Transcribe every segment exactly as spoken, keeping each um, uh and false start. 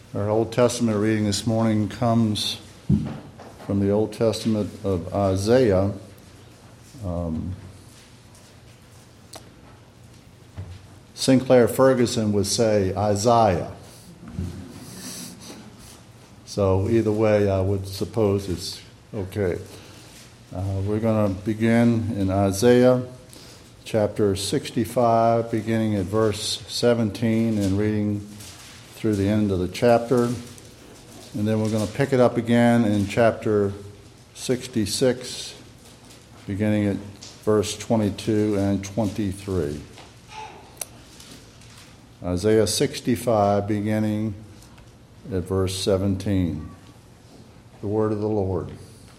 Our Old Testament reading this morning comes from the Old Testament of Isaiah. Um, Sinclair Ferguson would say Isaiah. So either way, I would suppose it's okay. Uh, we're going to begin in Isaiah chapter sixty-five, beginning at verse seventeen and reading through the end of the chapter. And then we're going to pick it up again in chapter sixty-six, beginning at verse twenty-two and twenty-three. Isaiah sixty-five, beginning at verse seventeen. The word of the Lord.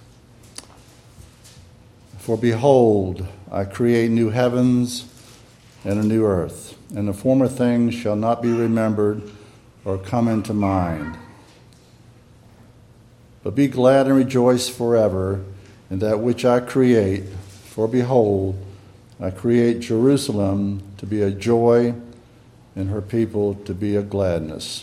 For behold, I create new heavens and a new earth, and the former things shall not be remembered or come into mind. But be glad and rejoice forever in that which I create, for behold, I create Jerusalem to be a joy and her people to be a gladness.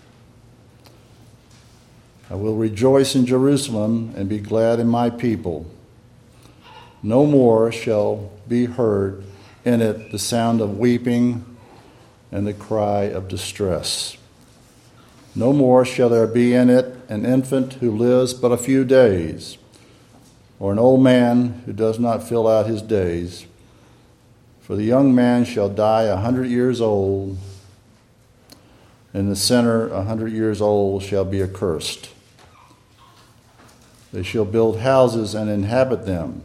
I will rejoice in Jerusalem and be glad in my people. No more shall be heard in it the sound of weeping and the cry of distress. No more shall there be in it an infant who lives but a few days, or an old man who does not fill out his days. For the young man shall die a hundred years old, and the sinner a hundred years old shall be accursed. They shall build houses and inhabit them.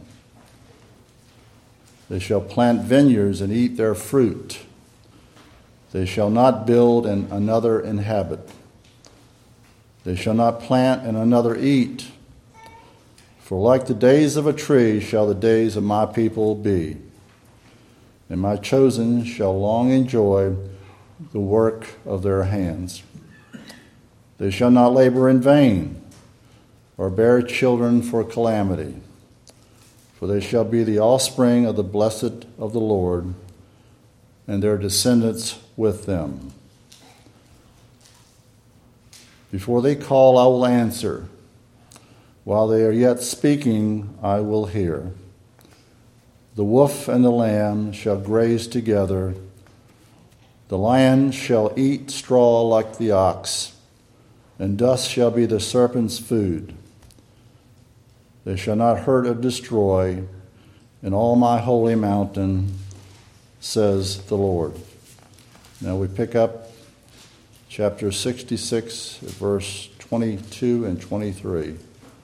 They shall plant vineyards and eat their fruit. They shall not build and another inhabit. They shall not plant and another eat. For like the days of a tree shall the days of my people be. And my chosen shall long enjoy the work of their hands. They shall not labor in vain, or bear children for calamity. For they shall be the offspring of the blessed of the Lord, and their descendants with them. Before they call, I will answer. While they are yet speaking, I will hear. The wolf and the lamb shall graze together. The lion shall eat straw like the ox, and dust shall be the serpent's food. They shall not hurt or destroy in all my holy mountain, says the Lord. Now we pick up chapter sixty-six, verse twenty-two and twenty-three.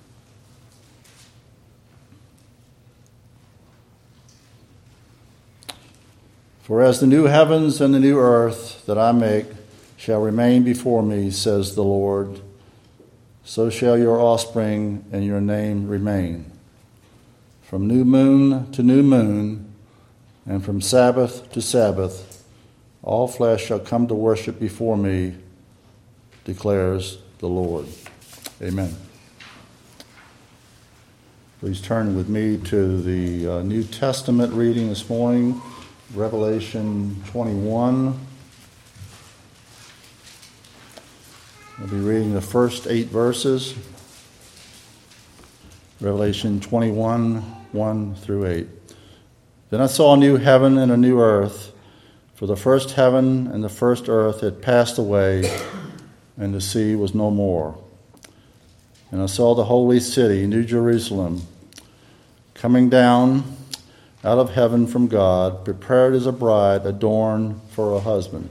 For as the new heavens and the new earth that I make shall remain before me, says the Lord, so shall your offspring and your name remain. From new moon to new moon, and from Sabbath to Sabbath, all flesh shall come to worship before me, declares the Lord. Amen. Please turn with me to the uh, New Testament reading this morning, Revelation twenty-one. We'll be reading the first eight verses. Revelation twenty-one, one through eight. Then I saw a new heaven and a new earth, for the first heaven and the first earth had passed away, and the sea was no more. And I saw the holy city, New Jerusalem, coming down out of heaven from God, prepared as a bride adorned for a husband.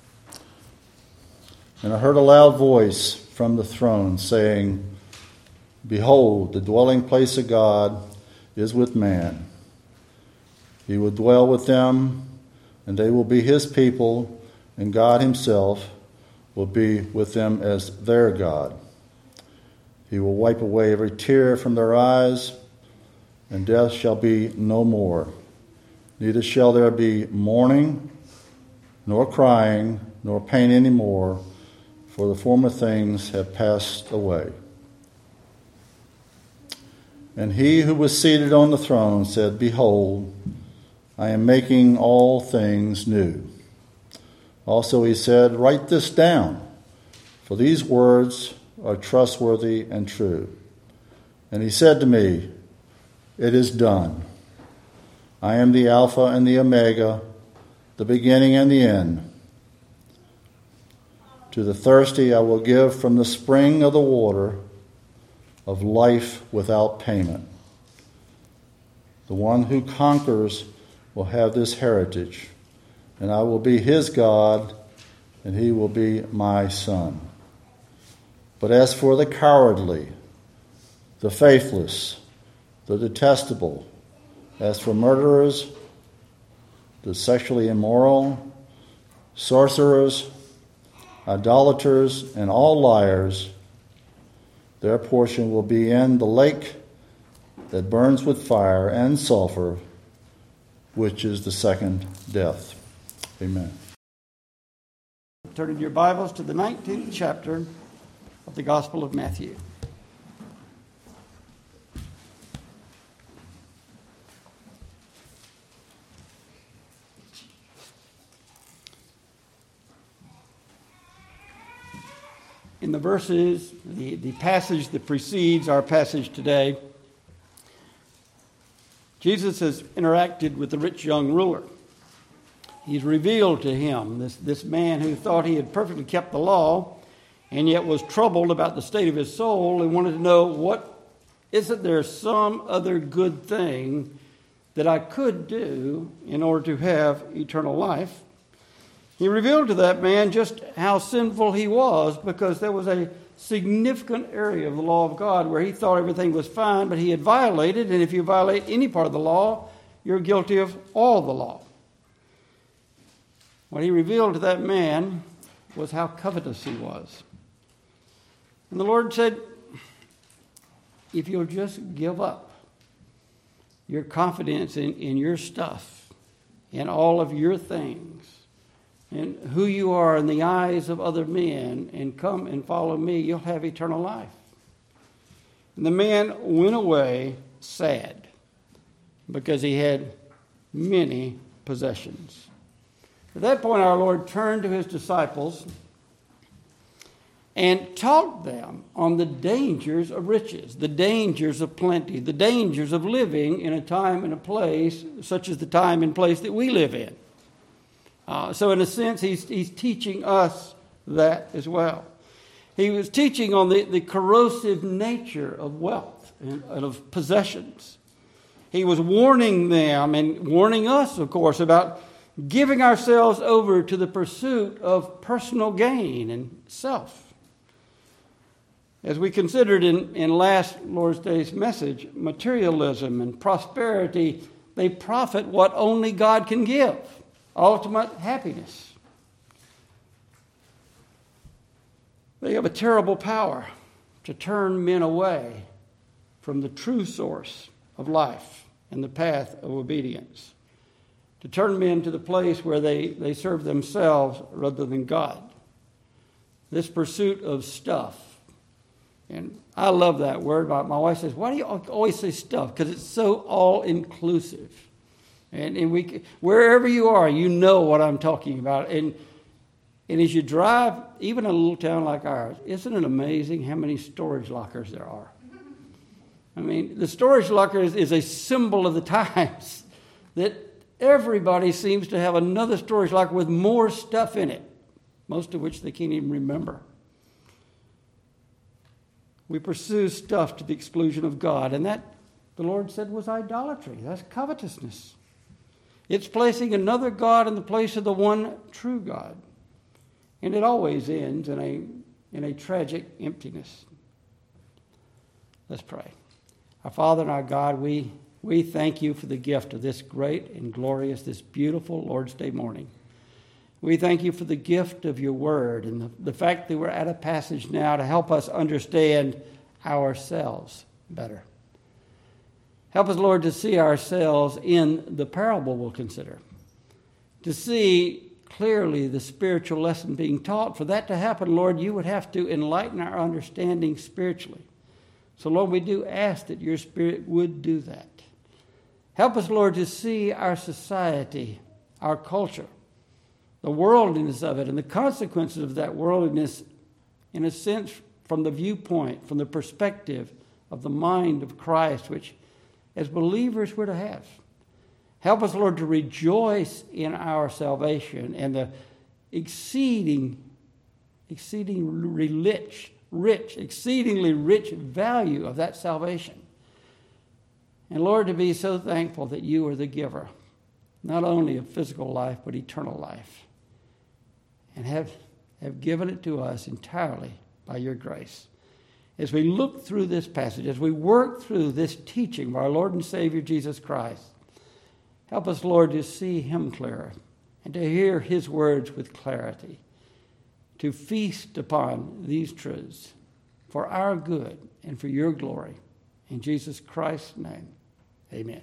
And I heard a loud voice from the throne saying, Behold, the dwelling place of God is with man. He will dwell with them, and they will be his people, and God himself will be with them as their God. He will wipe away every tear from their eyes, and death shall be no more. Neither shall there be mourning, nor crying, nor pain any more, for the former things have passed away. And he who was seated on the throne said, Behold, I am making all things new. Also he said, Write this down, for these words are trustworthy and true. And he said to me, it is done. I am the Alpha and the Omega, the beginning and the end. To the thirsty I will give from the spring of the water of life without payment. The one who conquers will have this heritage, and I will be his God, and he will be my son. But as for the cowardly, the faithless, the detestable, as for murderers, the sexually immoral, sorcerers, idolaters, and all liars, their portion will be in the lake that burns with fire and sulfur, which is the second death. Amen. Turn in your Bibles to the nineteenth chapter of the Gospel of Matthew. In the verses, the, the passage that precedes our passage today, Jesus has interacted with the rich young ruler. He's revealed to him, this, this man who thought he had perfectly kept the law and yet was troubled about the state of his soul and wanted to know, what, isn't there some other good thing that I could do in order to have eternal life? He revealed to that man just how sinful he was, because there was a significant area of the law of God where he thought everything was fine, but he had violated, and if you violate any part of the law, you're guilty of all the law. What he revealed to that man was how covetous he was. And the Lord said, if you'll just give up your confidence in, in your stuff, in all of your things, and who you are in the eyes of other men, and come and follow me, you'll have eternal life. And the man went away sad because he had many possessions. At that point, our Lord turned to his disciples and taught them on the dangers of riches, the dangers of plenty, the dangers of living in a time and a place such as the time and place that we live in. Uh, so in a sense, he's, he's teaching us that as well. He was teaching on the, the corrosive nature of wealth and, and of possessions. He was warning them and warning us, of course, about giving ourselves over to the pursuit of personal gain and self. As we considered in, in last Lord's Day's message, materialism and prosperity, they profit what only God can give. Ultimate happiness. They have a terrible power to turn men away from the true source of life and the path of obedience. To turn men to the place where they, they serve themselves rather than God. This pursuit of stuff. And I love that word. My, my wife says, why do you always say stuff? Because it's so all-inclusive. And, and we, wherever you are, you know what I'm talking about. And, and as you drive, even a little town like ours, isn't it amazing how many storage lockers there are? I mean, the storage locker is, is a symbol of the times that everybody seems to have another storage locker with more stuff in it, most of which they can't even remember. We pursue stuff to the exclusion of God, and that, the Lord said, was idolatry. That's covetousness. It's placing another God in the place of the one true God. And it always ends in a, in a tragic emptiness. Let's pray. Our Father and our God, we, we thank you for the gift of this great and glorious, this beautiful Lord's Day morning. We thank you for the gift of your word and the, the fact that we're at a passage now to help us understand ourselves better. Help us, Lord, to see ourselves in the parable we'll consider, to see clearly the spiritual lesson being taught. For that to happen, Lord, you would have to enlighten our understanding spiritually. So, Lord, we do ask that your Spirit would do that. Help us, Lord, to see our society, our culture, the worldliness of it, and the consequences of that worldliness in a sense, from the viewpoint, from the perspective of the mind of Christ, which as believers we're to have. Help us, Lord, to rejoice in our salvation and the exceeding, exceedingly rich, rich, exceedingly rich value of that salvation. And Lord, to be so thankful that you are the giver, not only of physical life, but eternal life, and have, have given it to us entirely by your grace. As we look through this passage, as we work through this teaching of our Lord and Savior Jesus Christ, help us, Lord, to see him clearer and to hear his words with clarity, to feast upon these truths for our good and for your glory. In Jesus Christ's name, amen.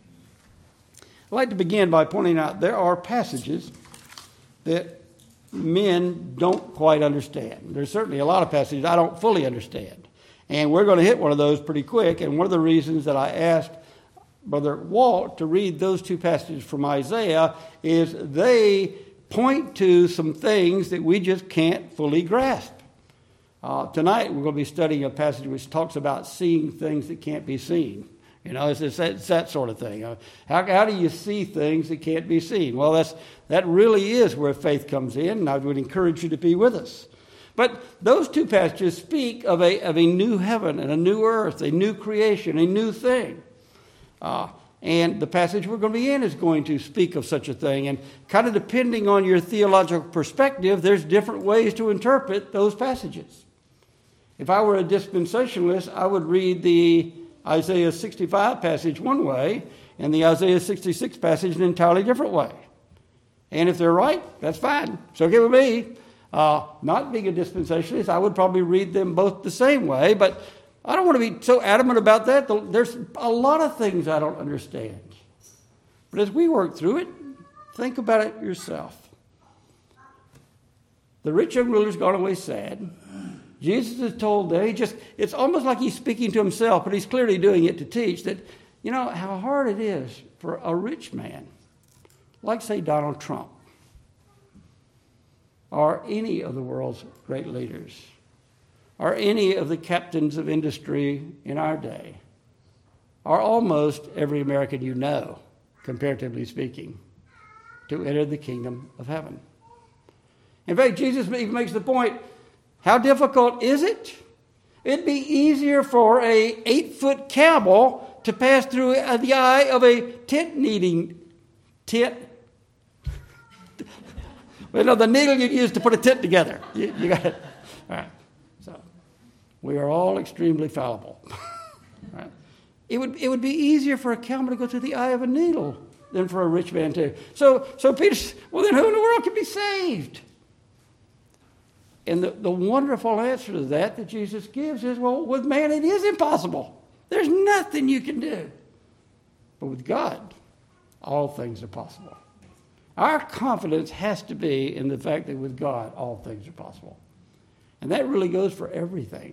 I'd like to begin by pointing out there are passages that men don't quite understand. There's certainly a lot of passages I don't fully understand. And we're going to hit one of those pretty quick. And one of the reasons that I asked Brother Walt to read those two passages from Isaiah is they point to some things that we just can't fully grasp. Uh, tonight we're going to be studying a passage which talks about seeing things that can't be seen. You know, it's, it's, that, it's that sort of thing. Uh, how, how do you see things that can't be seen? Well, that's that really is where faith comes in, and I would encourage you to be with us. But those two passages speak of a, of a new heaven and a new earth, a new creation, a new thing. Uh, and the passage we're going to be in is going to speak of such a thing. And kind of depending on your theological perspective, there's different ways to interpret those passages. If I were a dispensationalist, I would read the Isaiah sixty-five passage one way and the Isaiah sixty-six passage an entirely different way. And if they're right, that's fine. It's okay with me. Uh, not being a dispensationalist, I would probably read them both the same way, but I don't want to be so adamant about that. There's a lot of things I don't understand. But as we work through it, think about it yourself. The rich young ruler's gone away sad. Jesus is told that he just, it's almost like he's speaking to himself, but he's clearly doing it to teach that, you know, how hard it is for a rich man, like, say, Donald Trump, or any of the world's great leaders, or any of the captains of industry in our day, or almost every American you know, comparatively speaking, to enter the kingdom of heaven. In fact, Jesus even makes the point, how difficult is it? It'd be easier for a eight-foot camel to pass through the eye of a tent-needing tent. Well, no, the needle you use to put a tent together. You, you got it. All right. So we are all extremely fallible. Right. It would it would be easier for a camel to go through the eye of a needle than for a rich man too. So so Peter, well then who in the world can be saved? And the, the wonderful answer to that that Jesus gives is, well, with man it is impossible. There's nothing you can do. But with God, all things are possible. Our confidence has to be in the fact that with God, all things are possible. And that really goes for everything.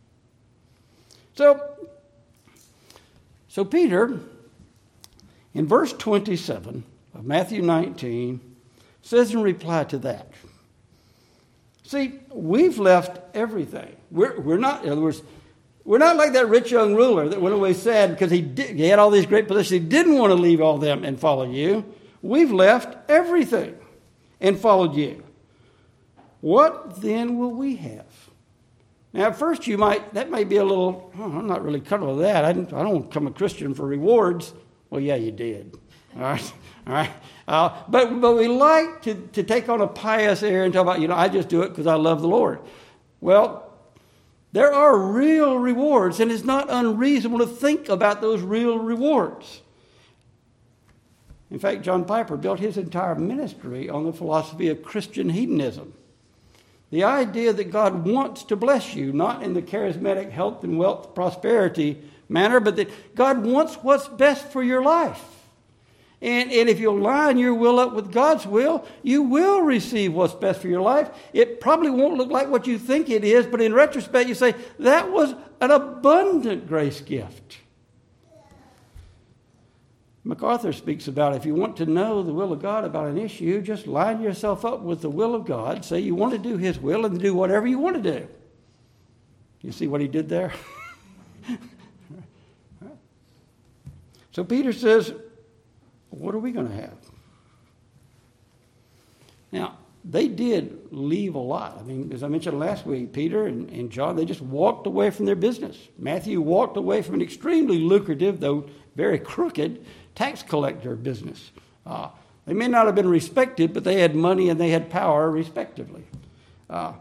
So, so Peter, in verse twenty-seven of Matthew nineteen, says in reply to that, see, we've left everything. We're, we're not, in other words, we're not like that rich young ruler that went away sad because he, did, he had all these great possessions. He didn't want to leave all them and follow you. We've left everything and followed you. What then will we have? Now, at first you might, that may be a little, oh, I'm not really comfortable with that. I, didn't, I don't become a Christian for rewards. Well, yeah, you did. All right. All right. Uh, but, but we like to, to take on a pious air and talk about, you know, I just do it because I love the Lord. Well, there are real rewards, and it's not unreasonable to think about those real rewards. In fact, John Piper built his entire ministry on the philosophy of Christian hedonism. The idea that God wants to bless you, not in the charismatic health and wealth prosperity manner, but that God wants what's best for your life. And, and if you'll line your will up with God's will, you will receive what's best for your life. It probably won't look like what you think it is, but in retrospect, you say, that was an abundant grace gift. MacArthur speaks about if you want to know the will of God about an issue, just line yourself up with the will of God. Say you want to do His will and do whatever you want to do. You see what he did there? So Peter says, what are we going to have? Now, they did leave a lot. I mean, as I mentioned last week, Peter and, and John, they just walked away from their business. Matthew walked away from an extremely lucrative, though very crooked, tax collector business. Uh, they may not have been respected, but they had money and they had power, respectively. Uh,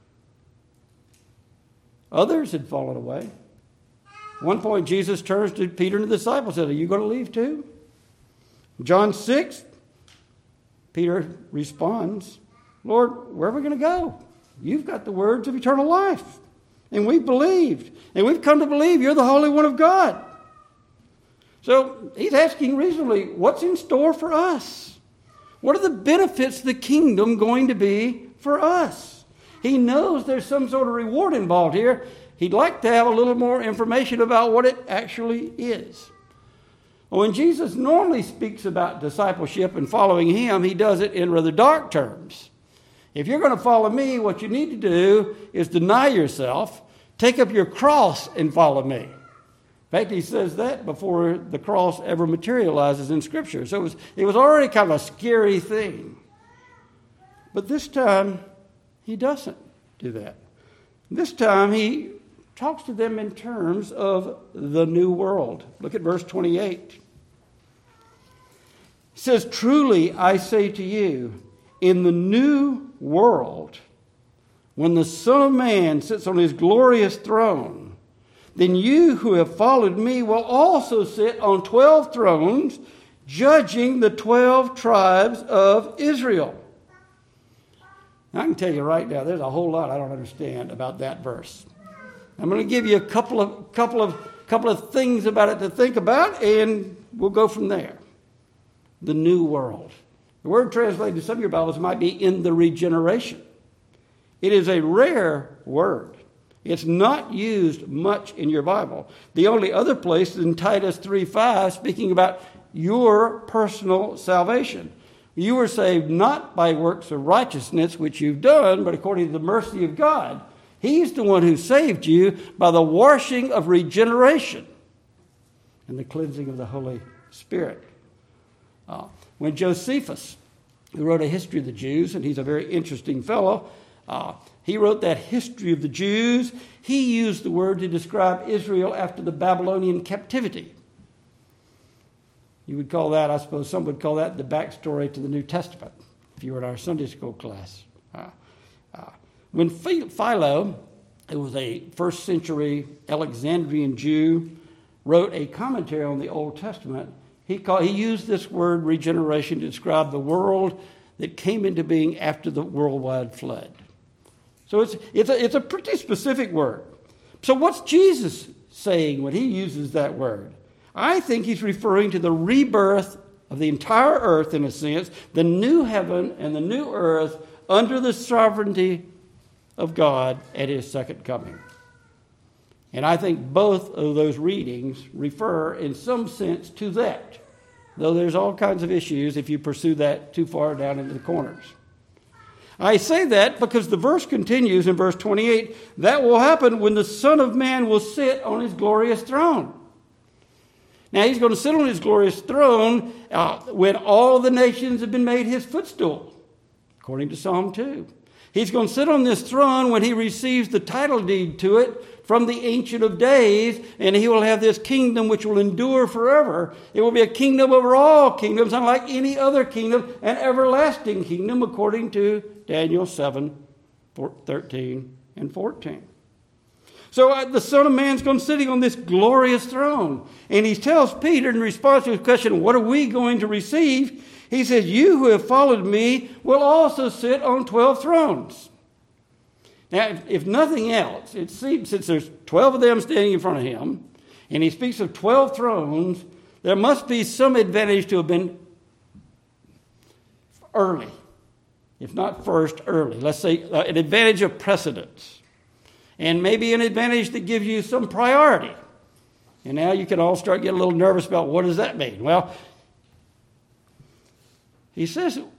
others had fallen away. At one point, Jesus turns to Peter and the disciples and said, are you going to leave too? John six, Peter responds, Lord, where are we going to go? You've got the words of eternal life. And we've believed. And we've come to believe you're the Holy One of God. So he's asking reasonably, what's in store for us? What are the benefits of the kingdom going to be for us? He knows there's some sort of reward involved here. He'd like to have a little more information about what it actually is. When Jesus normally speaks about discipleship and following him, he does it in rather dark terms. If you're going to follow me, what you need to do is deny yourself, take up your cross and follow me. In fact, he says that before the cross ever materializes in Scripture. So it was, it was already kind of a scary thing. But this time, he doesn't do that. This time, he talks to them in terms of the new world. Look at verse twenty-eight. It says, truly I say to you, in the new world, when the Son of Man sits on his glorious throne, then you who have followed me will also sit on twelve thrones, judging the twelve tribes of Israel. Now, I can tell you right now, there's a whole lot I don't understand about that verse. I'm going to give you a couple of couple of couple of things about it to think about, and we'll go from there. The new world. The word translated in some of your Bibles might be in the regeneration. It is a rare word. It's not used much in your Bible. The only other place is in Titus three five, speaking about your personal salvation. You were saved not by works of righteousness, which you've done, but according to the mercy of God. He's the one who saved you by the washing of regeneration and the cleansing of the Holy Spirit. Uh, when Josephus, who wrote a history of the Jews, and he's a very interesting fellow, uh, he wrote that history of the Jews. He used the word to describe Israel after the Babylonian captivity. You would call that, I suppose some would call that the backstory to the New Testament, if you were in our Sunday school class. Uh, uh, When Philo, who was a first century Alexandrian Jew, wrote a commentary on the Old Testament, he, called, he used this word regeneration to describe the world that came into being after the worldwide flood. So it's, it's, a, it's a pretty specific word. So what's Jesus saying when he uses that word? I think he's referring to the rebirth of the entire earth, in a sense, the new heaven and the new earth under the sovereignty of God at his second coming. And I think both of those readings refer in some sense to that, though there's all kinds of issues if you pursue that too far down into the corners. I say that because the verse continues in verse twenty-eight, that will happen when the Son of Man will sit on his glorious throne. Now he's going to sit on his glorious throne uh, when all the nations have been made his footstool, according to Psalm two. He's going to sit on this throne when he receives the title deed to it from the Ancient of Days, and he will have this kingdom which will endure forever. It will be a kingdom over all kingdoms, unlike any other kingdom, an everlasting kingdom, according to Daniel seven, thirteen, and fourteen. So uh, the Son of Man's going to sitting on this glorious throne, and he tells Peter in response to his question, what are we going to receive? He says, you who have followed me will also sit on twelve thrones. Now, if, if nothing else, it seems since there's twelve of them standing in front of him, and he speaks of twelve thrones, there must be some advantage to have been early, if not first, early. Let's say uh, an advantage of precedence, and maybe an advantage that gives you some priority. And now you can all start getting a little nervous about what does that mean? Well, he says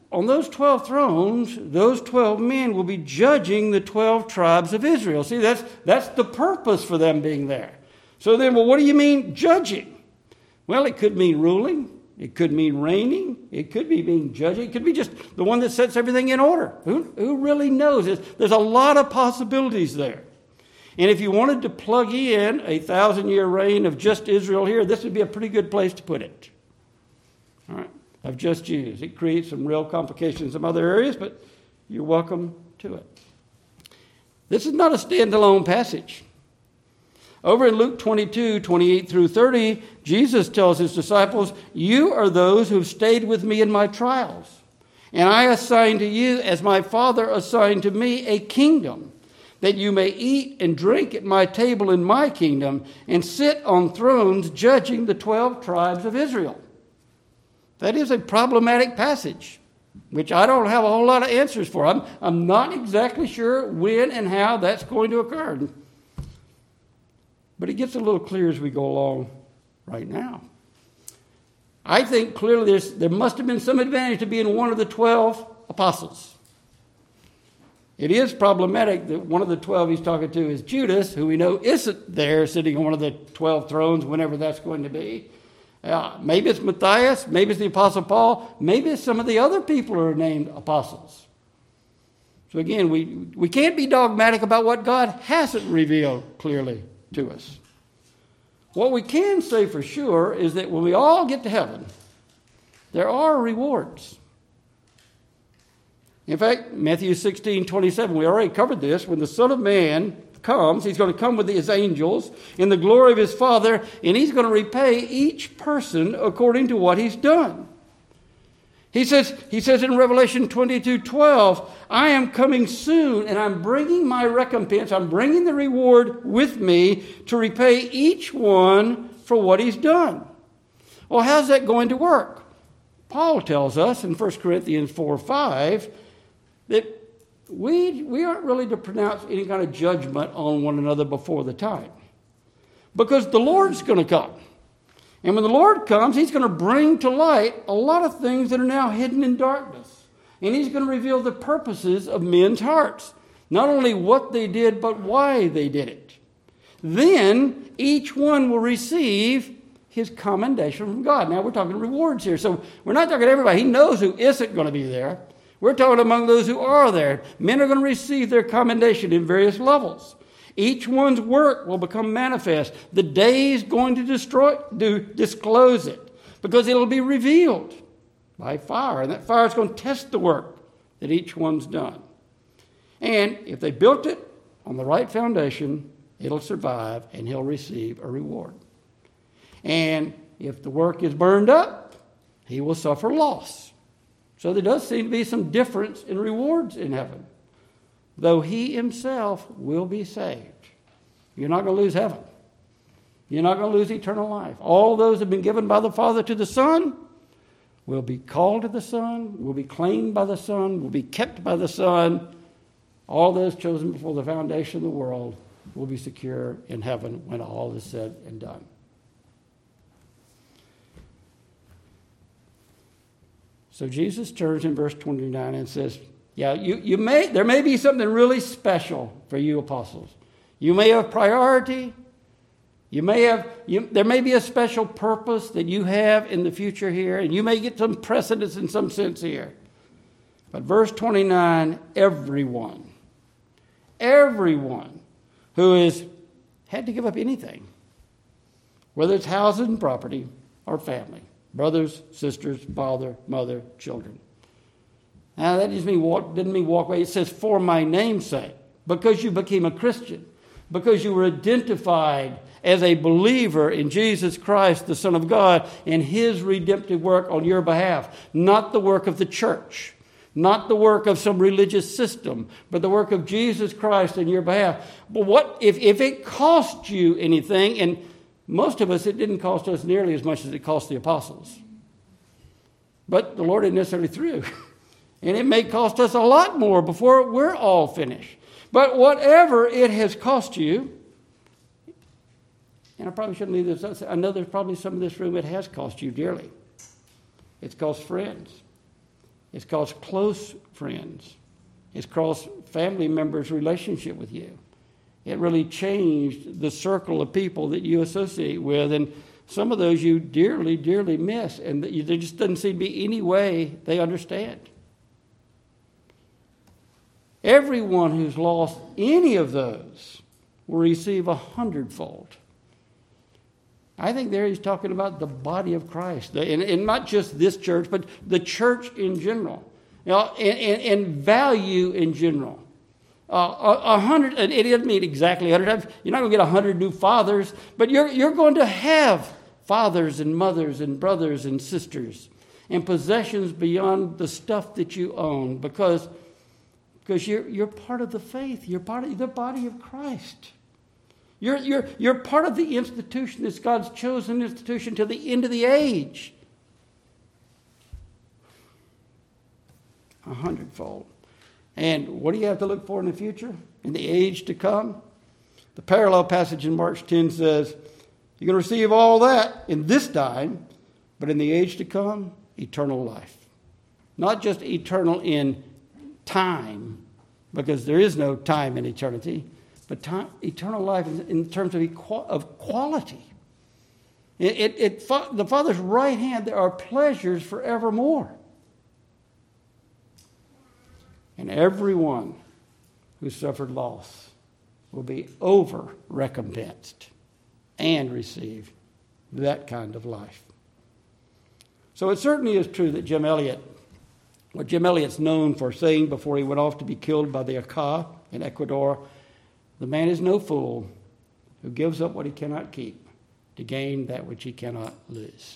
on those twelve thrones, those twelve men will be judging the twelve tribes of Israel. See, that's, that's the purpose for them being there. So then, well, what do you mean judging? Well, it could mean ruling. It could mean reigning. It could be being judging. It could be just the one that sets everything in order. Who, who really knows? There's, there's a lot of possibilities there. And if you wanted to plug in a thousand-year reign of just Israel here, this would be a pretty good place to put it. All right, of just Jews. It creates some real complications in some other areas, but you're welcome to it. This is not a standalone passage. Over in Luke twenty-two, twenty-eight through thirty, Jesus tells his disciples, "You are those who have stayed with me in my trials, and I assign to you, as my Father assigned to me, a kingdom, that you may eat and drink at my table in my kingdom, and sit on thrones judging the twelve tribes of Israel." That is a problematic passage, which I don't have a whole lot of answers for. I'm, I'm not exactly sure when and how that's going to occur. But it gets a little clearer as we go along right now. I think clearly there's, there must have been some advantage to being one of the twelve apostles. It is problematic that one of the twelve he's talking to is Judas, who we know isn't there sitting on one of the twelve thrones, whenever that's going to be. Uh, maybe it's Matthias, maybe it's the Apostle Paul, maybe it's some of the other people who are named apostles. So again, we, we can't be dogmatic about what God hasn't revealed clearly to us. What we can say for sure is that when we all get to heaven, there are rewards. In fact, Matthew sixteen, twenty-seven, we already covered this. When the Son of Man comes, he's going to come with his angels in the glory of his Father, and he's going to repay each person according to what he's done. He says, he says in Revelation twenty-two, twelve, "I am coming soon, and I'm bringing my recompense, I'm bringing the reward with me to repay each one for what he's done." Well, how's that going to work? Paul tells us in First Corinthians four, five, that we, we aren't really to pronounce any kind of judgment on one another before the time, because the Lord's going to come. And when the Lord comes, he's going to bring to light a lot of things that are now hidden in darkness. And he's going to reveal the purposes of men's hearts. Not only what they did, but why they did it. Then each one will receive his commendation from God. Now we're talking rewards here. So we're not talking to everybody. He knows who isn't going to be there. We're talking among those who are there. Men are going to receive their commendation in various levels. Each one's work will become manifest. The day is going to destroy, to disclose it, because it'll be revealed by fire. And that fire is going to test the work that each one's done. And if they built it on the right foundation, it'll survive and he'll receive a reward. And if the work is burned up, he will suffer loss. So there does seem to be some difference in rewards in heaven, though he himself will be saved. You're not going to lose heaven. You're not going to lose eternal life. All those have been given by the Father to the Son will be called to the Son, will be claimed by the Son, will be kept by the Son. All those chosen before the foundation of the world will be secure in heaven when all is said and done. So Jesus turns in verse twenty-nine and says, yeah, you, you may there may be something really special for you apostles. You may have priority. You may have you, there may be a special purpose that you have in the future here, and you may get some precedence in some sense here. But verse twenty-nine, everyone, everyone who has had to give up anything, whether it's houses and property or family, brothers, sisters, father, mother, children. Now, that doesn't mean walk, didn't mean walk away. It says, for my name's sake, because you became a Christian, because you were identified as a believer in Jesus Christ, the Son of God, and his redemptive work on your behalf. Not the work of the church, not the work of some religious system, but the work of Jesus Christ on your behalf. But what if, if it cost you anything, and most of us, it didn't cost us nearly as much as it cost the apostles. But the Lord isn't necessarily through. And it may cost us a lot more before we're all finished. But whatever it has cost you, and I probably shouldn't leave this, I know there's probably some in this room it has cost you dearly. It's cost friends. It's caused close friends. It's caused family members' relationship with you. It really changed the circle of people that you associate with, and some of those you dearly, dearly miss, and there just doesn't seem to be any way they understand. Everyone who's lost any of those will receive a hundredfold. I think there he's talking about the body of Christ, and, and not just this church, but the church in general, you know, and, and, and value in general. Uh, a, a hundred, it doesn't mean exactly a hundred times. You're not going to get a hundred new fathers, but you're you're going to have fathers and mothers and brothers and sisters and possessions beyond the stuff that you own, because because you're you're part of the faith. You're part of the body of Christ. You're you're you're part of the institution that's God's chosen institution to the end of the age. A hundredfold. And what do you have to look for in the future, in the age to come? The parallel passage in Mark ten says, you're going to receive all that in this time, but in the age to come, eternal life. Not just eternal in time, because there is no time in eternity, but time, eternal life in terms of, equal, of quality. It, it, it, the Father's right hand, there are pleasures forevermore. And everyone who suffered loss will be over-recompensed and receive that kind of life. So it certainly is true that Jim Elliot, what Jim Elliot's known for saying before he went off to be killed by the Aka in Ecuador, the man is no fool who gives up what he cannot keep to gain that which he cannot lose.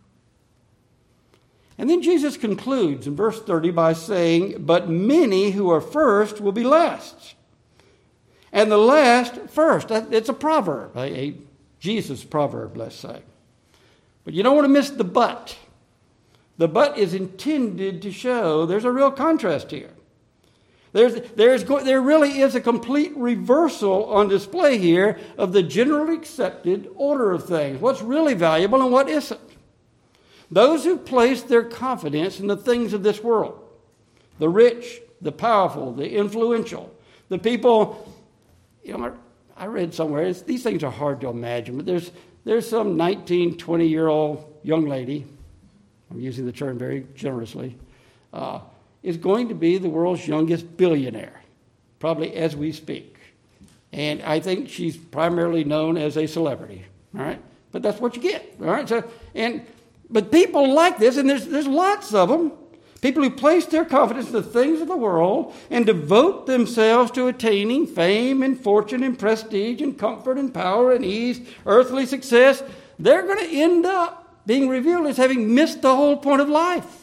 And then Jesus concludes in verse thirty by saying, but many who are first will be last, and the last first. It's a proverb, a, a Jesus proverb, let's say. But you don't want to miss the but. The but is intended to show there's a real contrast here. There's, there's, there really is a complete reversal on display here of the generally accepted order of things. What's really valuable and what isn't. Those who place their confidence in the things of this world, the rich, the powerful, the influential, the people, you know, I read somewhere, it's, these things are hard to imagine, but there's, there's some nineteen, twenty-year-old young lady, I'm using the term very generously, uh, is going to be the world's youngest billionaire, probably as we speak. And I think she's primarily known as a celebrity, all right? But that's what you get, all right? So, and... But people like this, and there's, there's lots of them, people who place their confidence in the things of the world and devote themselves to attaining fame and fortune and prestige and comfort and power and ease, earthly success, they're going to end up being revealed as having missed the whole point of life.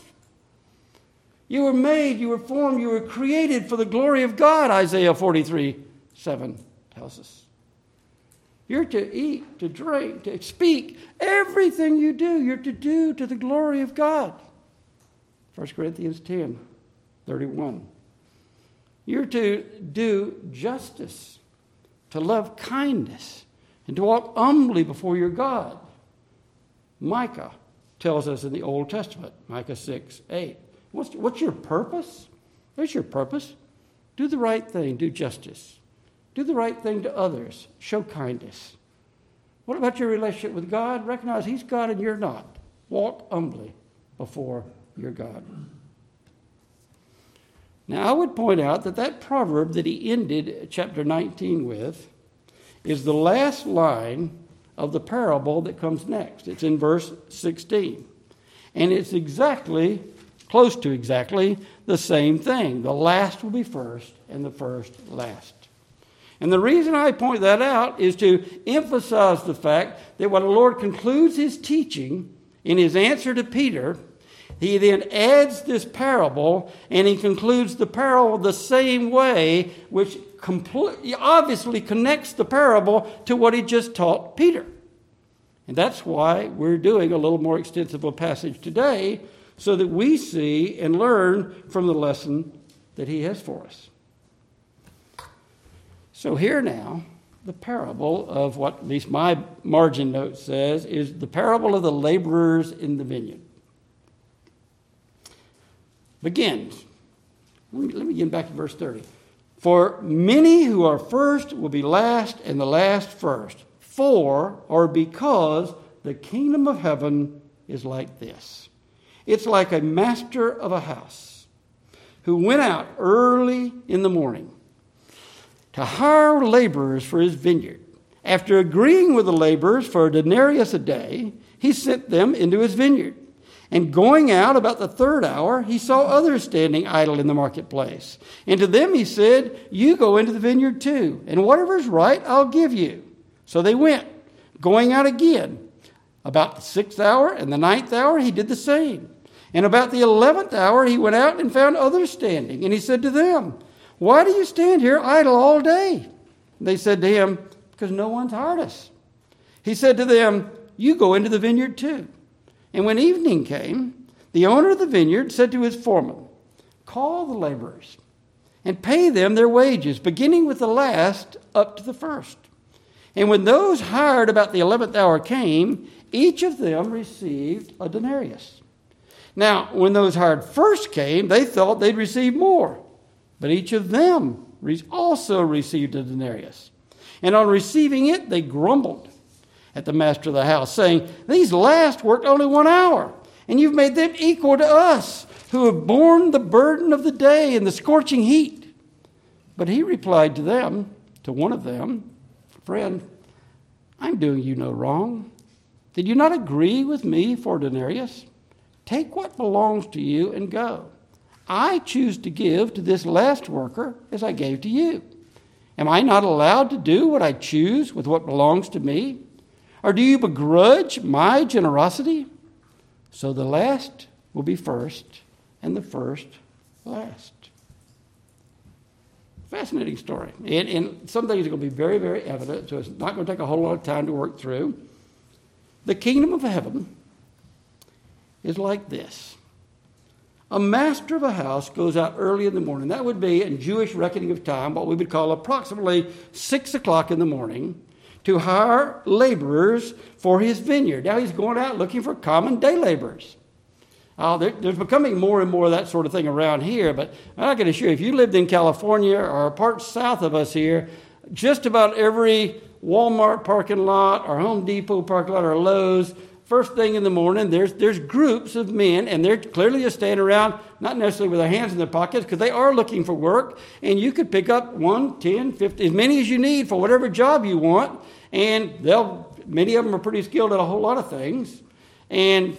You were made, you were formed, you were created for the glory of God, Isaiah forty-three seven tells us. You're to eat, to drink, to speak. Everything you do, you're to do to the glory of God. First Corinthians ten thirty-one. You're to do justice, to love kindness, and to walk humbly before your God. Micah tells us in the Old Testament, Micah six eight. What's, what's your purpose? There's your purpose. Do the right thing, do justice. Do the right thing to others. Show kindness. What about your relationship with God? Recognize He's God and you're not. Walk humbly before your God. Now, I would point out that that proverb that he ended chapter nineteen with is the last line of the parable that comes next. It's in verse sixteen. And it's exactly, close to exactly, the same thing. The last will be first and the first last. And the reason I point that out is to emphasize the fact that when the Lord concludes his teaching in his answer to Peter, he then adds this parable, and he concludes the parable the same way, which completely, obviously connects the parable to what he just taught Peter. And that's why we're doing a little more extensive a passage today, so that we see and learn from the lesson that he has for us. So here now, the parable of what at least my margin note says is the parable of the laborers in the vineyard. begins. Let me, let me get back to verse thirty. For many who are first will be last, and the last first. For, or because, the kingdom of heaven is like this. It's like a master of a house who went out early in the morning to hire laborers for his vineyard. After agreeing with the laborers for a denarius a day, he sent them into his vineyard. And going out about the third hour, he saw others standing idle in the marketplace. And to them he said, you go into the vineyard too, and whatever's right I'll give you. So they went, going out again. About the sixth hour and the ninth hour he did the same. And about the eleventh hour he went out and found others standing. And he said to them, why do you stand here idle all day? They said to him, because no one's hired us. He said to them, you go into the vineyard too. And when evening came, the owner of the vineyard said to his foreman, call the laborers and pay them their wages, beginning with the last up to the first. And when those hired about the eleventh hour came, each of them received a denarius. Now, when those hired first came, they thought they'd receive more. But each of them also received a denarius. And on receiving it, they grumbled at the master of the house, saying, these last worked only one hour, and you've made them equal to us, who have borne the burden of the day and the scorching heat. But he replied to them, to one of them, friend, I'm doing you no wrong. Did you not agree with me for a denarius? Take what belongs to you and go. I choose to give to this last worker as I gave to you. Am I not allowed to do what I choose with what belongs to me? Or do you begrudge my generosity? So the last will be first, and the first last. Fascinating story. And, and some things are going to be very, very evident, so it's not going to take a whole lot of time to work through. The kingdom of heaven is like this. A master of a house goes out early in the morning. That would be, in Jewish reckoning of time, what we would call approximately six o'clock in the morning, to hire laborers for his vineyard. Now he's going out looking for common day laborers. Uh, there, there's becoming more and more of that sort of thing around here, but I can assure you, if you lived in California or parts south of us here, just about every Walmart parking lot or Home Depot parking lot or Lowe's, first thing in the morning, there's there's groups of men, and they're clearly just standing around, not necessarily with their hands in their pockets, because they are looking for work, and you could pick up one, ten, fifty, as many as you need for whatever job you want, and they'll many of them are pretty skilled at a whole lot of things, and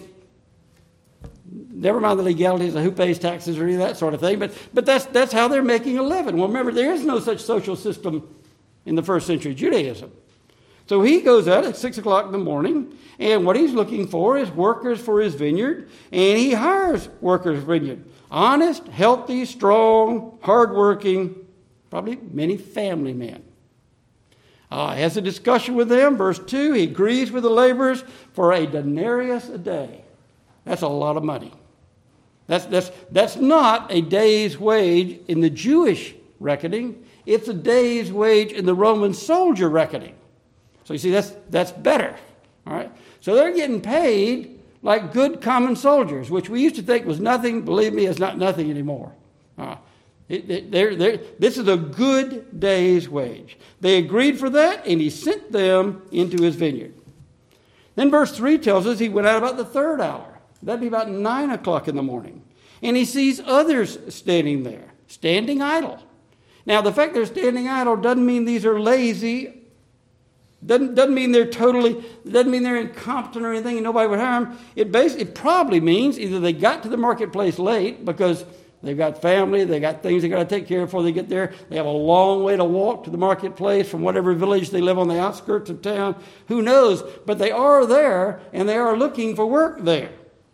never mind the legalities of who pays taxes or any of that sort of thing, but but that's that's how they're making a living. Well, remember, there is no such social system in the first century Judaism. So he goes out at six o'clock in the morning, and what he's looking for is workers for his vineyard, and he hires workers for his vineyard. Honest, healthy, strong, hardworking, probably many family men. Uh, he has a discussion with them. Verse two, he agrees with the laborers for a denarius a day. That's a lot of money. That's, that's, that's not a day's wage in the Jewish reckoning. It's a day's wage in the Roman soldier reckoning. So you see, that's that's better, all right? So they're getting paid like good common soldiers, which we used to think was nothing. Believe me, it's not nothing anymore. Uh, it, it, they're, they're, this is a good day's wage. They agreed for that, and he sent them into his vineyard. Then verse three tells us he went out about the third hour. That'd be about nine o'clock in the morning. And he sees others standing there, standing idle. Now, the fact they're standing idle doesn't mean these are lazy. Doesn't, doesn't mean they're totally, doesn't mean they're incompetent or anything and nobody would hire them. It, basically, it probably means either they got to the marketplace late because they've got family, they got things they got to take care of before they get there. They have a long way to walk to the marketplace from whatever village they live on the outskirts of town. Who knows? But they are there and they are looking for work there.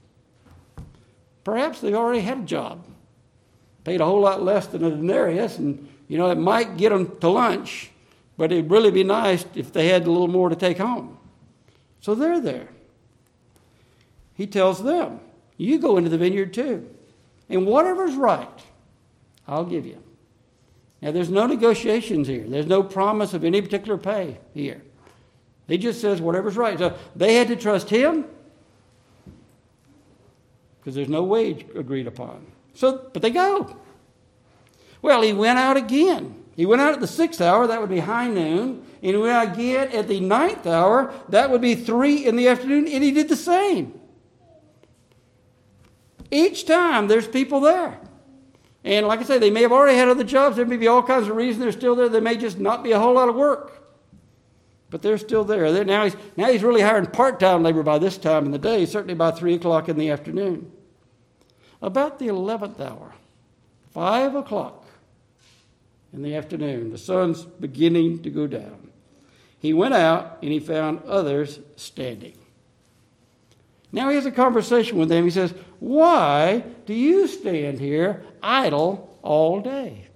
Perhaps they already had a job, paid a whole lot less than a denarius, and you know it might get them to lunch. But it'd really be nice if they had a little more to take home. So they're there. He tells them, you go into the vineyard too. And whatever's right, I'll give you. Now, there's no negotiations here. There's no promise of any particular pay here. He just says whatever's right. So they had to trust him because there's no wage agreed upon. So, but they go. Well, he went out again. He went out at the sixth hour, that would be high noon. And he went out again at the ninth hour, that would be three in the afternoon, and he did the same. Each time there's people there. And like I say, they may have already had other jobs. There may be all kinds of reasons they're still there. There may just not be a whole lot of work. But they're still there. They're, now, he's, now he's really hiring part-time labor by this time in the day, certainly by three o'clock in the afternoon. About the eleventh hour, five o'clock in the afternoon, the sun's beginning to go down. He went out and he found others standing. Now he has a conversation with them. He says, "Why do you stand here idle all day?"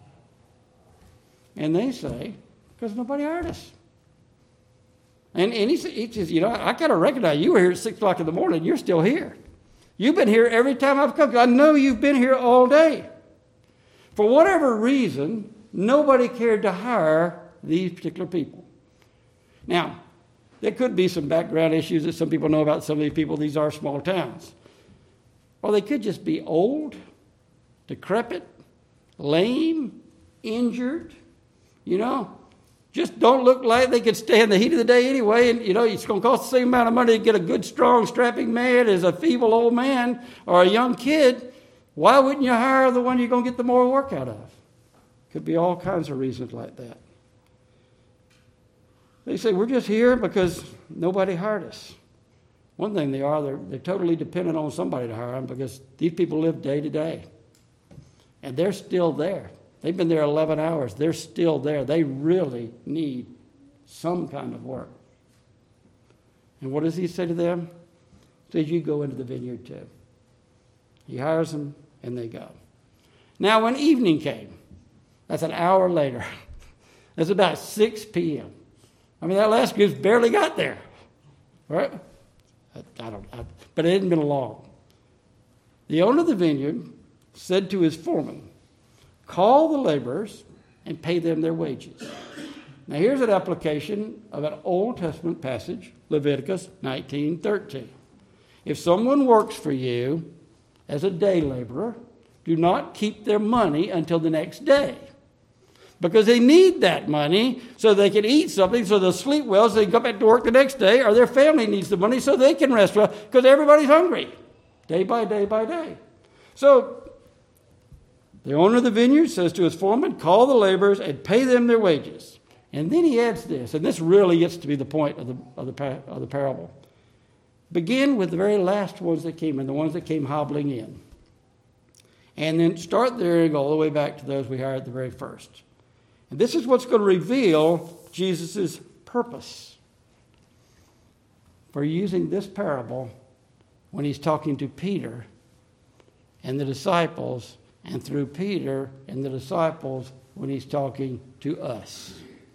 And they say, "Because nobody hired us." And, and he, he says, "You know, I kind of recognize you were here at six o'clock in the morning. You're still here. You've been here every time I've come. I know you've been here all day." For whatever reason, nobody cared to hire these particular people. Now, there could be some background issues that some people know about some of these people. These are small towns. Or they could just be old, decrepit, lame, injured, you know. Just don't look like they could stand the heat of the day anyway. And, you know, it's going to cost the same amount of money to get a good, strong, strapping man as a feeble old man or a young kid. Why wouldn't you hire the one you're going to get the more work out of? Could be all kinds of reasons like that. They say, "We're just here because nobody hired us." One thing they are, they're, they're totally dependent on somebody to hire them because these people live day to day. And they're still there. They've been there eleven hours. They're still there. They really need some kind of work. And what does he say to them? He says, "You go into the vineyard too." He hires them, and they go. Now, when evening came, that's an hour later. It's about six p.m. I mean, that last group's barely got there, right? I, I don't, I, but it hadn't been long. The owner of the vineyard said to his foreman, "Call the laborers and pay them their wages." Now, here's an application of an Old Testament passage, Leviticus nineteen thirteen. "If someone works for you as a day laborer, do not keep their money until the next day, because they need that money so they can eat something, so they'll sleep well, so they can go back to work the next day, or their family needs the money so they can rest well, because everybody's hungry, day by day by day." So the owner of the vineyard says to his foreman, "Call the laborers and pay them their wages." And then he adds this, and this really gets to be the point of the, of the, of the parable. Begin with the very last ones that came in, the ones that came hobbling in. And then start there and go all the way back to those we hired at the very first. And this is what's going to reveal Jesus' purpose for using this parable when he's talking to Peter and the disciples, and through Peter and the disciples when he's talking to us.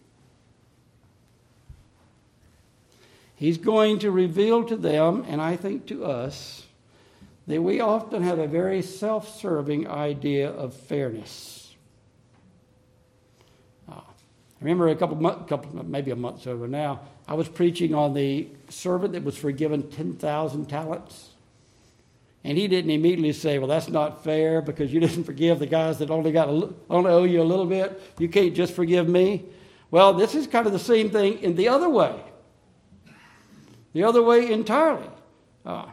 He's going to reveal to them, and I think to us, that we often have a very self-serving idea of fairness. Uh, I remember a couple, months, couple, maybe a month ago now, I was preaching on the servant that was forgiven ten thousand talents. And he didn't immediately say, "Well, that's not fair because you didn't forgive the guys that only got a, only owe you a little bit. You can't just forgive me." Well, this is kind of the same thing in the other way. The other way entirely. Uh,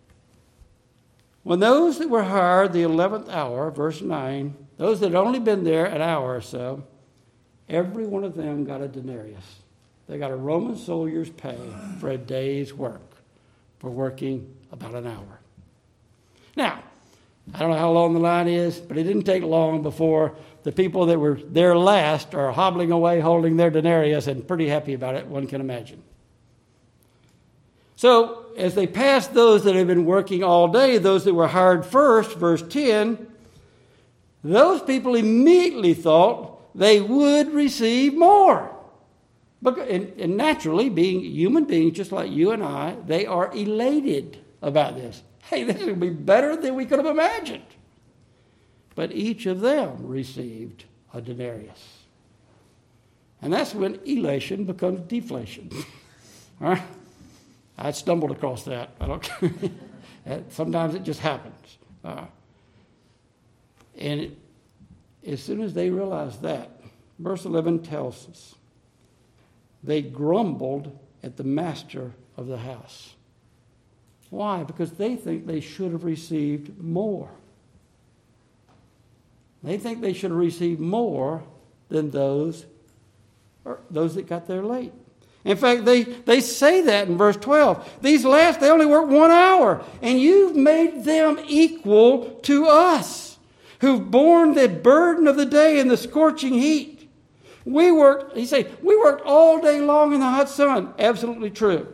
when those that were hired the eleventh hour, verse nine, those that had only been there an hour or so, every one of them got a denarius. They got a Roman soldier's pay for a day's work, for working about an hour. Now, I don't know how long the line is, but it didn't take long before the people that were there last are hobbling away holding their denarius and pretty happy about it, one can imagine. So, as they passed those that had been working all day, those that were hired first, verse ten, those people immediately thought they would receive more. And, and naturally, being human beings just like you and I, they are elated about this. Hey, this will be better than we could have imagined. But each of them received a denarius. And that's when elation becomes deflation. All right? I stumbled across that. I don't. Sometimes it just happens. Uh, And it, as soon as they realized that, verse eleven tells us, they grumbled at the master of the house. Why? Because they think they should have received more. They think they should have received more than those, or those that got there late. In fact, they, they say that in verse twelve. These last, they only work one hour, and you've made them equal to us, who've borne the burden of the day in the scorching heat. We worked, he said, we worked all day long in the hot sun. Absolutely true.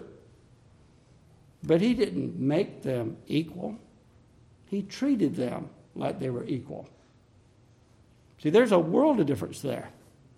But he didn't make them equal. He treated them like they were equal. See, there's a world of difference there.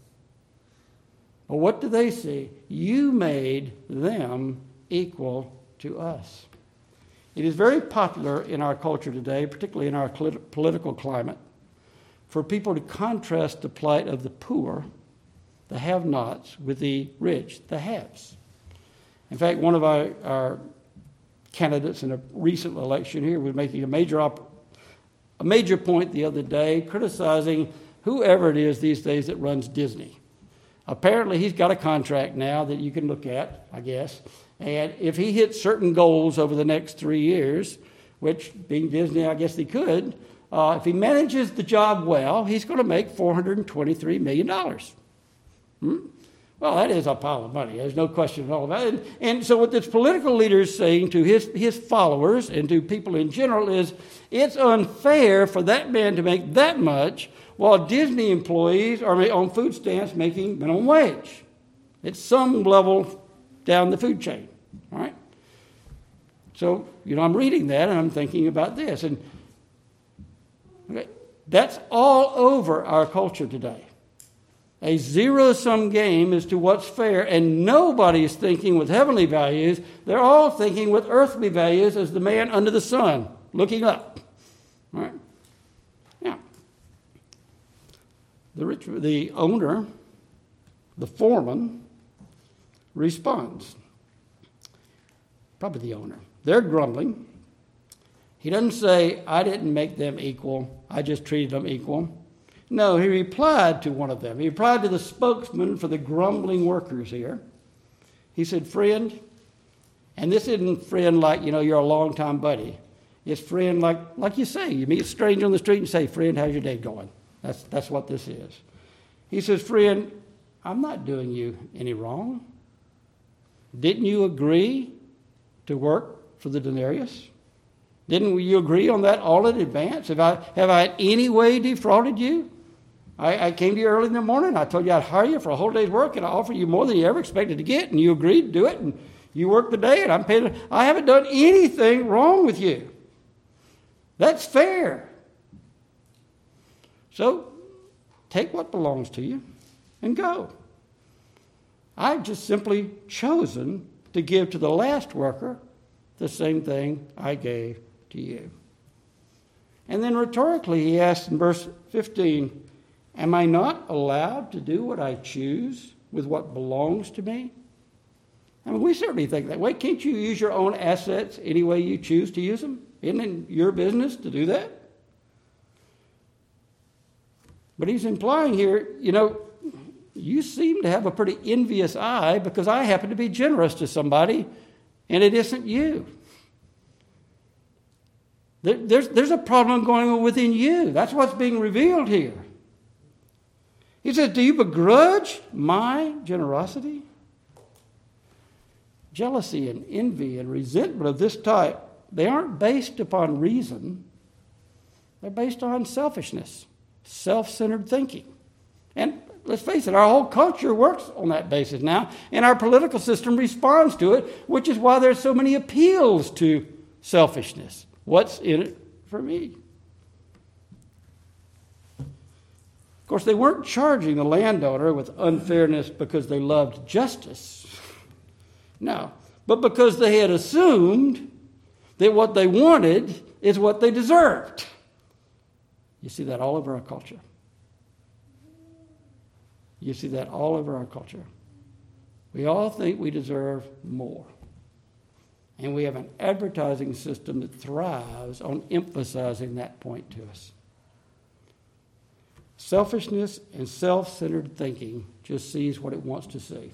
But what do they see? You made them equal to us. It is very popular in our culture today, particularly in our political climate, for people to contrast the plight of the poor, the have-nots, with the rich, the haves. In fact, one of our, our candidates in a recent election here was making a major op- a major point the other day, criticizing whoever it is these days that runs Disney. Apparently, he's got a contract now that you can look at, I guess, and if he hits certain goals over the next three years, which, being Disney, I guess he could, uh, if he manages the job well, he's going to make four hundred twenty-three million dollars. Hmm? Well, that is a pile of money. There's no question at all about it. And, and so what this political leader is saying to his, his followers and to people in general is, it's unfair for that man to make that much while Disney employees are on food stamps making minimum wage. It's some level down the food chain. All right? So, you know, I'm reading that and I'm thinking about this. And okay, that's all over our culture today. A zero-sum game as to what's fair, and nobody is thinking with heavenly values. They're all thinking with earthly values as the man under the sun, looking up. All right? Now, the rich, the owner, the foreman, responds. Probably the owner. They're grumbling. He doesn't say, I didn't make them equal. I just treated them equal. No, he replied to one of them. He replied to the spokesman for the grumbling workers here. He said, friend, and this isn't friend like, you know, you're a longtime buddy. It's friend like, like you say. You meet a stranger on the street and say, friend, how's your day going? That's, that's what this is. He says, friend, I'm not doing you any wrong. Didn't you agree to work for the denarius? Didn't you agree on that all in advance? Have I, have I in any way defrauded you? I, I came to you early in the morning. I told you I'd hire you for a whole day's work, and I offered you more than you ever expected to get, and you agreed to do it, and you worked the day, and I'm paying. I haven't done anything wrong with you. That's fair. So take what belongs to you and go. I've just simply chosen to give to the last worker the same thing I gave to you. And then rhetorically he asks in verse fifteen, am I not allowed to do what I choose with what belongs to me? I mean, we certainly think that way. Can't you use your own assets any way you choose to use them? Isn't it your business to do that? But he's implying here, you know, you seem to have a pretty envious eye because I happen to be generous to somebody and it isn't you. There, there's, there's a problem going on within you. That's what's being revealed here. He says, do you begrudge my generosity? Jealousy and envy and resentment of this type, they aren't based upon reason. They're based on selfishness, self-centered thinking. And let's face it, our whole culture works on that basis now, and our political system responds to it, which is why there's so many appeals to selfishness. What's in it for me? Of course, they weren't charging the landowner with unfairness because they loved justice. No, but because they had assumed that what they wanted is what they deserved. You see that all over our culture. You see that all over our culture. We all think we deserve more. And we have an advertising system that thrives on emphasizing that point to us. Selfishness and self-centered thinking just sees what it wants to see.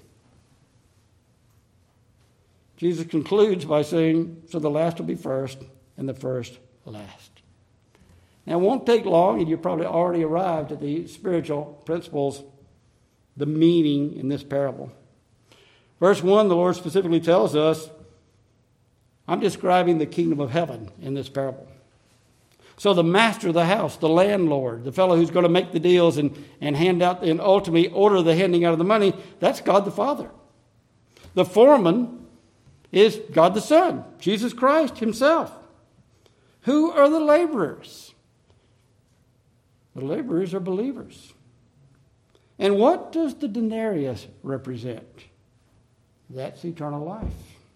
Jesus concludes by saying, so the last will be first, and the first last. Now, it won't take long, and you've probably already arrived at the spiritual principles, the meaning in this parable. Verse one, the Lord specifically tells us, I'm describing the kingdom of heaven in this parable. So the master of the house, the landlord, the fellow who's going to make the deals and, and hand out and ultimately order the handing out of the money, that's God the Father. The foreman is God the Son, Jesus Christ himself. Who are the laborers? The laborers are believers. And what does the denarius represent? That's eternal life.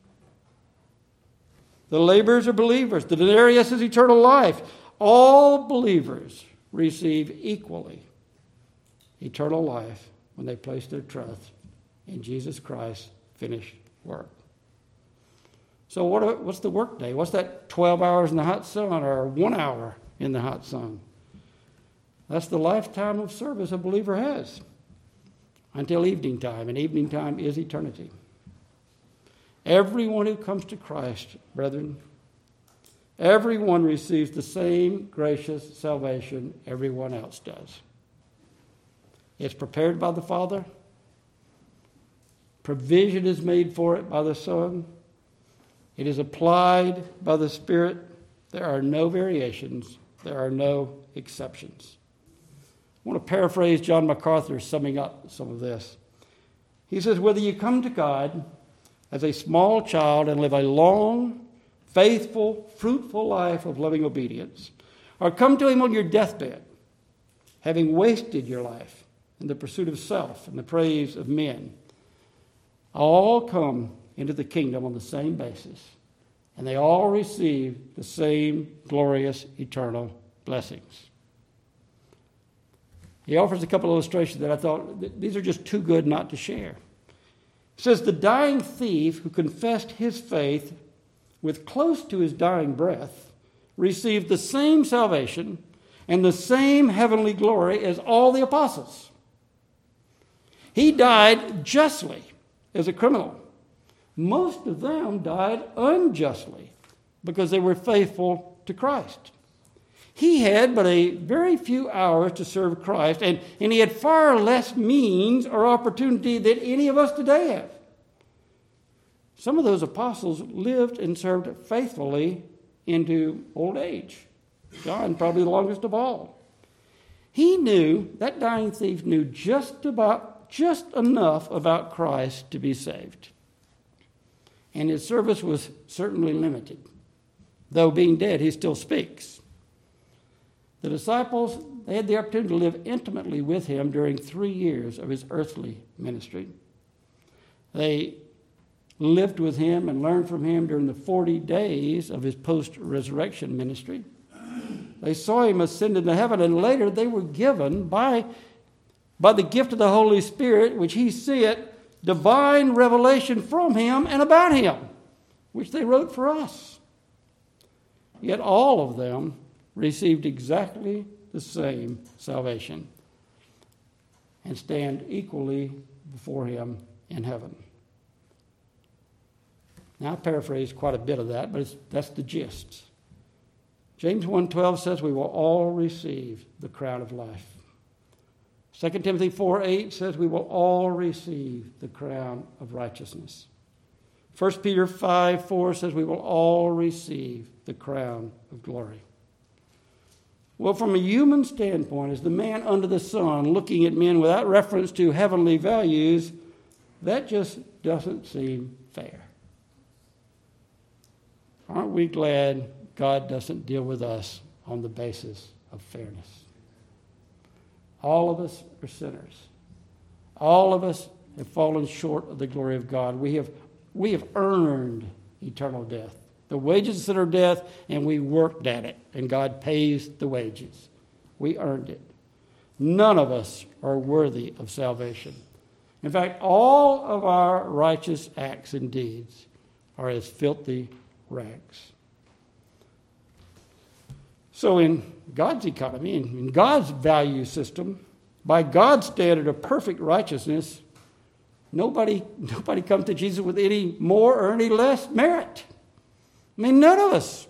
The laborers are believers. The denarius is eternal life. All believers receive equally eternal life when they place their trust in Jesus Christ's finished work. So what, what's the work day? What's that twelve hours in the hot sun or one hour in the hot sun? That's the lifetime of service a believer has until evening time, and evening time is eternity. Everyone who comes to Christ, brethren, everyone receives the same gracious salvation everyone else does. It's prepared by the Father. Provision is made for it by the Son. It is applied by the Spirit. There are no variations. There are no exceptions. I want to paraphrase John MacArthur summing up some of this. He says, whether you come to God as a small child and live a long, faithful, fruitful life of loving obedience, or come to him on your deathbed, having wasted your life in the pursuit of self and the praise of men, all come into the kingdom on the same basis, and they all receive the same glorious eternal blessings. He offers a couple of illustrations that I thought, these are just too good not to share. He says, the dying thief who confessed his faith with close to his dying breath received the same salvation and the same heavenly glory as all the apostles. He died justly as a criminal. Most of them died unjustly because they were faithful to Christ. He had but a very few hours to serve Christ, and, and he had far less means or opportunity than any of us today have. Some of those apostles lived and served faithfully into old age. John, probably the longest of all. He knew, that dying thief knew just about, just enough about Christ to be saved. And his service was certainly limited. Though being dead, he still speaks. The disciples, they had the opportunity to live intimately with him during three years of his earthly ministry. They lived with him and learned from him during the forty days of his post-resurrection ministry. They saw him ascend into heaven, and later they were given by, by the gift of the Holy Spirit, which he sent, divine revelation from him and about him, which they wrote for us. Yet all of them received exactly the same salvation and stand equally before him in heaven. Now, I paraphrase quite a bit of that, but it's, that's the gist. James one twelve says we will all receive the crown of life. Second Timothy four eight says we will all receive the crown of righteousness. First Peter five four says we will all receive the crown of glory. Well, from a human standpoint, as the man under the sun looking at men without reference to heavenly values, that just doesn't seem fair. Aren't we glad God doesn't deal with us on the basis of fairness? All of us are sinners. All of us have fallen short of the glory of God. We have, we have earned eternal death. The wages of sin are death, and we worked at it, and God pays the wages. We earned it. None of us are worthy of salvation. In fact, all of our righteous acts and deeds are as filthy rags. So in God's economy, in God's value system, by God's standard of perfect righteousness, nobody, nobody comes to Jesus with any more or any less merit. I mean, none of us.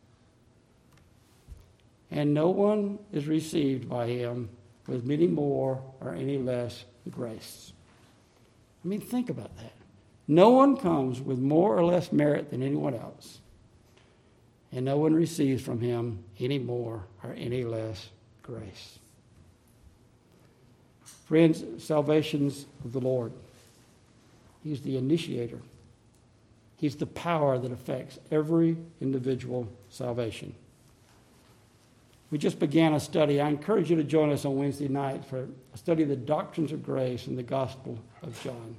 And no one is received by him with any more or any less grace. I mean, think about that. No one comes with more or less merit than anyone else. And no one receives from him any more or any less grace. Friends, salvation's of the Lord. He's the initiator. He's the power that affects every individual salvation. We just began a study. I encourage you to join us on Wednesday night for a study of the doctrines of grace in the Gospel of John.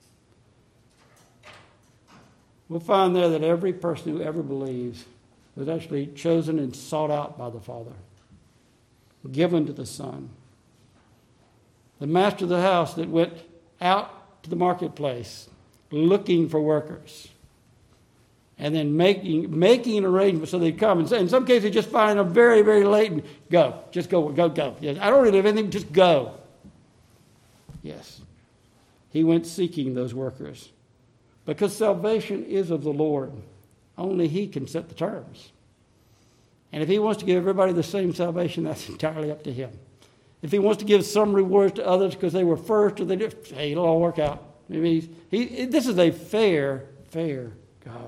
We'll find there that every person who ever believes was actually chosen and sought out by the Father, given to the Son. The master of the house that went out to the marketplace looking for workers and then making making an arrangement so they'd come. And in some cases, just finding them very, very late and go. Just go, go, go. Yes, I don't really have anything, just go. Yes. He went seeking those workers. Because salvation is of the Lord. Only he can set the terms. And if he wants to give everybody the same salvation, that's entirely up to him. If he wants to give some rewards to others because they were first, or they did, hey, it'll all work out. I mean, he, he, this is a fair, fair God.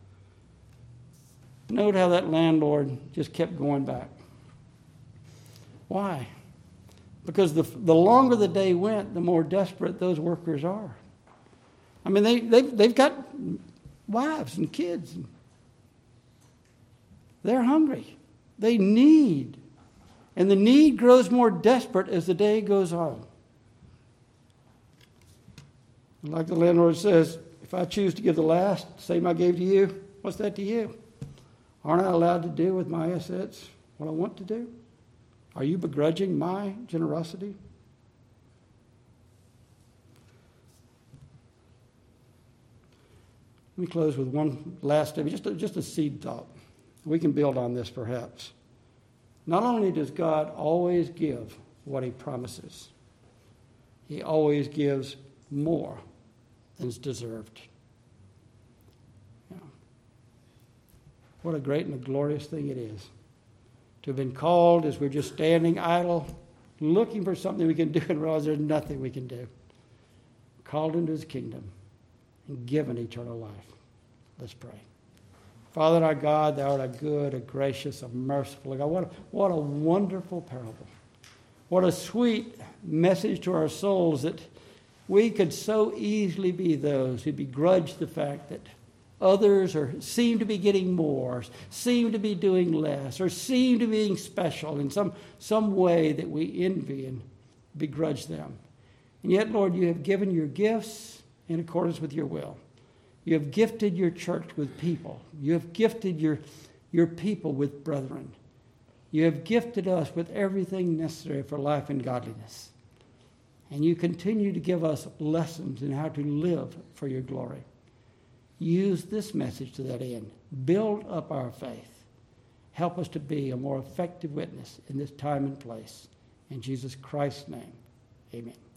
Note how that landlord just kept going back. Why? Because the, the longer the day went, the more desperate those workers are. I mean, they, they've, they've got wives and kids. They're hungry. They need. And the need grows more desperate as the day goes on. Like the landlord says, if I choose to give the last, same I gave to you, what's that to you? Aren't I allowed to do with my assets what I want to do? Are you begrudging my generosity? Let me close with one last statement, just a, just a seed thought. We can build on this perhaps. Not only does God always give what he promises, he always gives more than is deserved. Yeah. What a great and a glorious thing it is to have been called as we're just standing idle, looking for something we can do and realize there's nothing we can do. Called into his kingdom and given eternal life. Let's pray. Father, our God, thou art a good, a gracious, a merciful God. What a, what a wonderful parable. What a sweet message to our souls that we could so easily be those who begrudge the fact that others are, seem to be getting more, seem to be doing less, or seem to be being special in some, some way that we envy and begrudge them. And yet, Lord, you have given your gifts in accordance with your will. You have gifted your church with people. You have gifted your, your people with brethren. You have gifted us with everything necessary for life and godliness. And you continue to give us lessons in how to live for your glory. Use this message to that end. Build up our faith. Help us to be a more effective witness in this time and place. In Jesus Christ's name, amen.